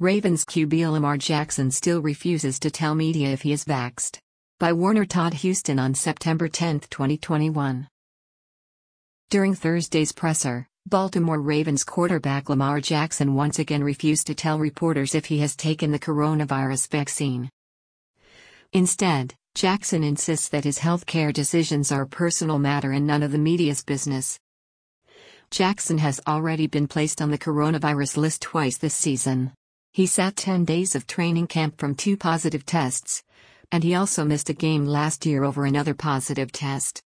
Ravens QB Lamar Jackson still refuses to tell media if he is vaxxed. By Warner Todd Houston on September 10, 2021. During Thursday's presser, Baltimore Ravens quarterback Lamar Jackson once again refused to tell reporters if he has taken the coronavirus vaccine. Instead, Jackson insists that his healthcare decisions are a personal matter and none of the media's business. Jackson has already been placed on the coronavirus list twice this season. He sat 10 days of training camp from 2 positive tests, and he also missed a game last year over another positive test.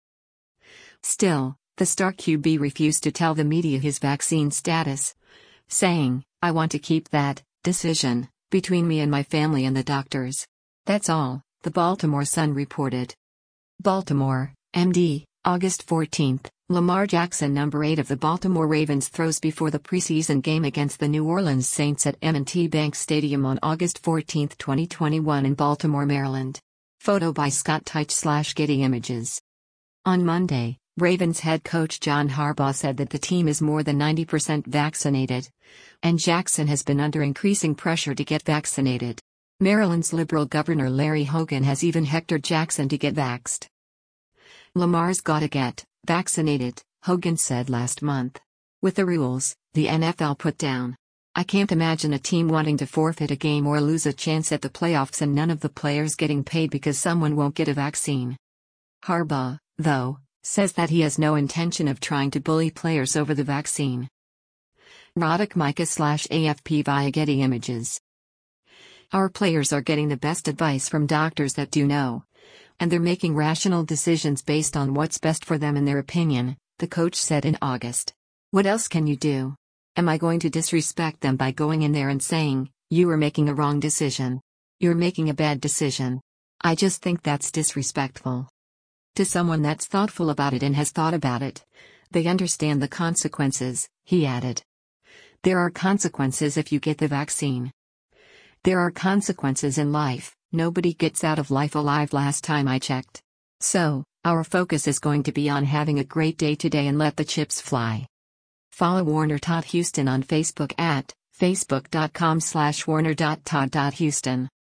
Still, the star QB refused to tell the media his vaccine status, saying, "I want to keep that decision between me and my family and the doctors. That's all," the Baltimore Sun reported. Baltimore, MD, August 14. Lamar Jackson, number 8 of the Baltimore Ravens, throws before the preseason game against the New Orleans Saints at M&T Bank Stadium on August 14, 2021 in Baltimore, Maryland. Photo by Scott Teich / Getty Images. On Monday, Ravens head coach John Harbaugh said that the team is more than 90% vaccinated, and Jackson has been under increasing pressure to get vaccinated. Maryland's liberal governor Larry Hogan has even hectored Jackson to get vaxxed. "Lamar's gotta get vaccinated," Hogan said last month. "With the rules the NFL put down, I can't imagine a team wanting to forfeit a game or lose a chance at the playoffs and none of the players getting paid because someone won't get a vaccine." Harbaugh, though, says that he has no intention of trying to bully players over the vaccine. Roddick Micah / AFP via Getty Images. "Our players are getting the best advice from doctors that do know, and they're making rational decisions based on what's best for them in their opinion," the coach said in August. "What else can you do? Am I going to disrespect them by going in there and saying, 'You are making a wrong decision. You're making a bad decision'? I just think that's disrespectful. To someone that's thoughtful about it and has thought about it, they understand the consequences," he added. "There are consequences if you get the vaccine. There are consequences in life. Nobody gets out of life alive last time I checked. So, our focus is going to be on having a great day today and let the chips fly." Follow Warner Todd Houston on Facebook at facebook.com/warner.todd.houston.